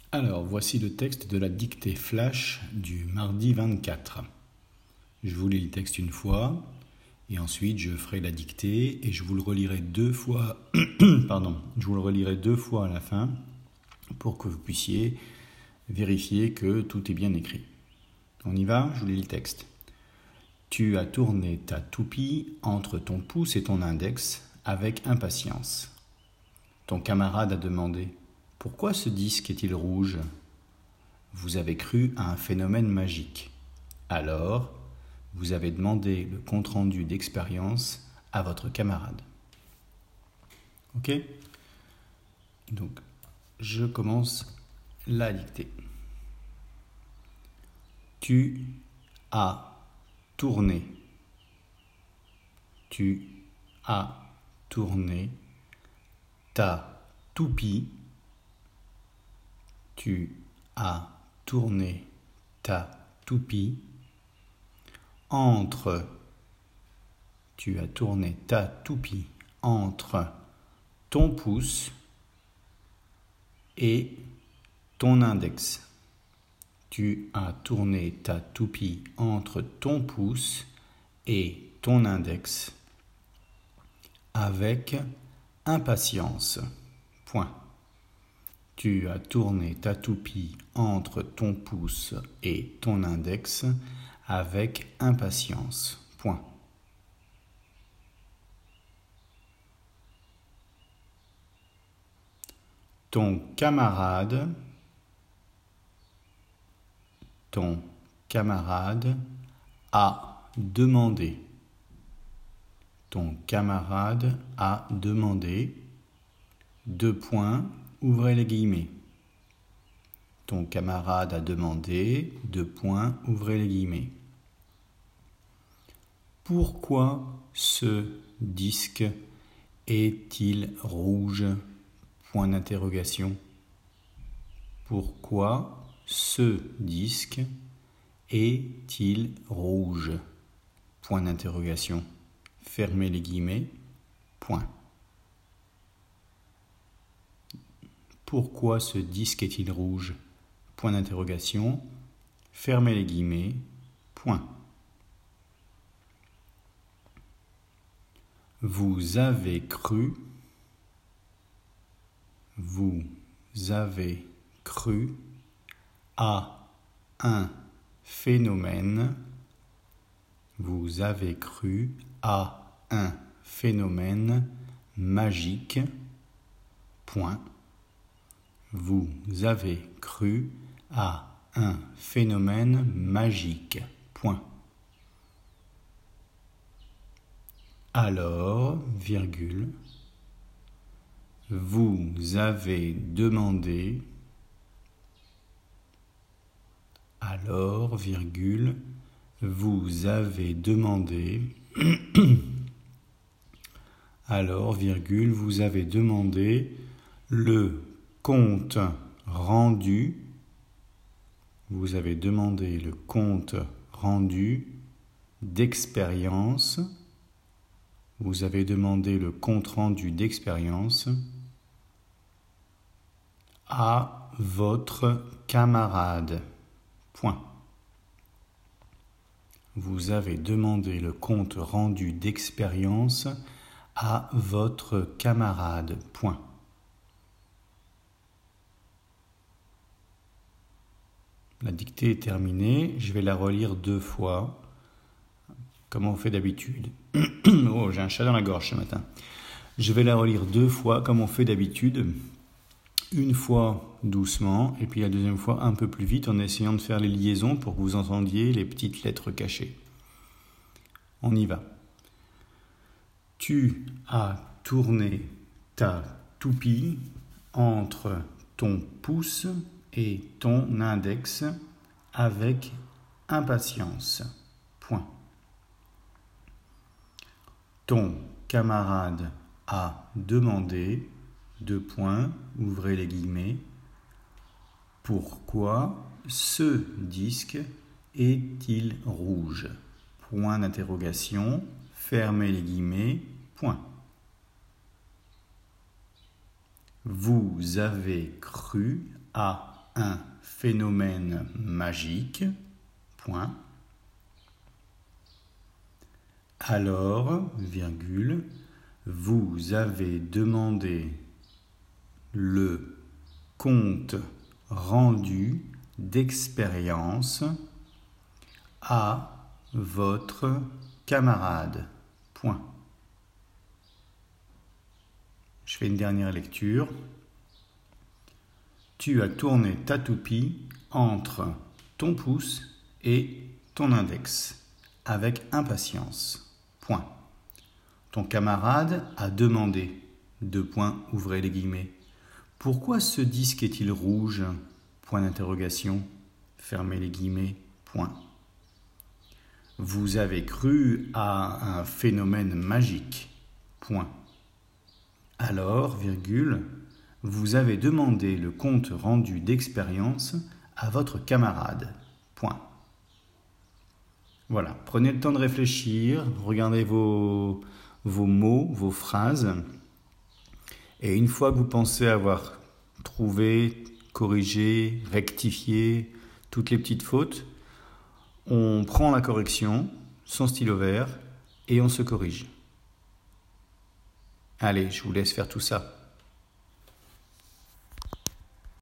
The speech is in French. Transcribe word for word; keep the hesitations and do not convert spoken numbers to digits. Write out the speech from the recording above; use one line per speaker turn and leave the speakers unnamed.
Alors, voici le texte de la dictée flash du mardi vingt-quatre. Je vous lis le texte une fois, et ensuite je ferai la dictée, et je vous le relirai deux fois, pardon, je vous le relirai deux fois à la fin, pour que vous puissiez vérifier que tout est bien écrit. On y va, je vous lis le texte. Tu as tourné ta toupie entre ton pouce et ton index avec impatience. Ton camarade a demandé « Pourquoi ce disque est-il rouge ?» Vous avez cru à un phénomène magique. Alors, vous avez demandé le compte-rendu d'expérience à votre camarade. Ok ? Donc, je commence la dictée. Tu as tourné. Tu as tourné ta toupie. Tu as tourné ta toupie entre. Tu as tourné ta toupie entre ton pouce et ton index. Tu as tourné ta toupie entre ton pouce et ton index avec impatience. Point. Tu as tourné ta toupie entre ton pouce et ton index avec impatience. Point. Ton camarade, ton camarade a demandé. Ton camarade a demandé. Deux points, ouvrez les guillemets. Ton camarade a demandé. Deux points, ouvrez les guillemets. Pourquoi ce disque est-il rouge ? Point d'interrogation. Pourquoi ce disque est-il rouge ? Point d'interrogation. Fermez les guillemets. Point. Pourquoi ce disque est-il rouge ? Point d'interrogation. Fermez les guillemets. Point. Vous avez cru. Vous avez cru à un phénomène. Vous avez cru à un phénomène magique. Point. Vous avez cru à un phénomène magique. Point. Alors, virgule, vous avez demandé, alors, virgule, vous avez demandé, alors, virgule, vous avez demandé le compte rendu, vous avez demandé le compte rendu d'expérience, vous avez demandé le compte rendu d'expérience à votre camarade. Point. Vous avez demandé le compte rendu d'expérience à votre camarade. Point. La dictée est terminée. Je vais la relire deux fois, comme on fait d'habitude. Oh, j'ai un chat dans la gorge ce matin. Je vais la relire deux fois, comme on fait d'habitude. Une fois doucement, et puis la deuxième fois un peu plus vite, en essayant de faire les liaisons pour que vous entendiez les petites lettres cachées. On y va. Tu as tourné ta toupie entre ton pouce et ton index avec impatience. Point. Ton camarade a demandé, deux points, ouvrez les guillemets, pourquoi ce disque est-il rouge ? Point d'interrogation, fermez les guillemets, point. Vous avez cru à un phénomène magique, point. Alors, virgule, vous avez demandé le compte rendu d'expérience à votre camarade, point. Je fais une dernière lecture. Tu as tourné ta toupie entre ton pouce et ton index, avec impatience, point. Ton camarade a demandé, deux points, ouvrez les guillemets. Pourquoi ce disque est-il rouge? Point d'interrogation, fermez les guillemets, point. Vous avez cru à un phénomène magique, point. Alors, virgule, vous avez demandé le compte rendu d'expérience à votre camarade, point. Voilà, prenez le temps de réfléchir, regardez vos, vos mots, vos phrases, et une fois que vous pensez avoir trouvé, corrigé, rectifié toutes les petites fautes, on prend la correction, son stylo vert, et on se corrige. Allez, je vous laisse faire tout ça.